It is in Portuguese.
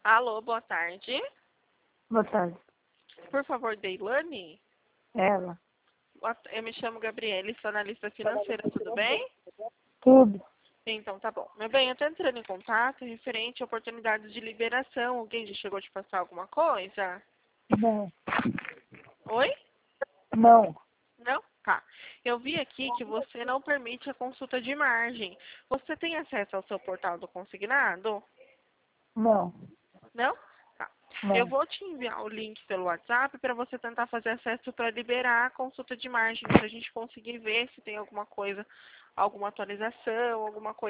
Alô, boa tarde. Boa tarde. Por favor, Deilane? Ela. Eu me chamo Gabriele, sou analista financeira, tudo bem? Tudo. Então, tá bom. Meu bem, eu tô entrando em contato referente a oportunidades de liberação. Alguém já chegou a te passar alguma coisa? Não. Oi? Não. Não? Tá. Eu vi aqui que você não permite a consulta de margem. Você tem acesso ao seu portal do consignado? Não. Não? Tá. Eu Não. vou te enviar o link pelo WhatsApp para você tentar fazer acesso para liberar a consulta de margem, para a gente conseguir ver se tem alguma coisa, alguma atualização, alguma coisa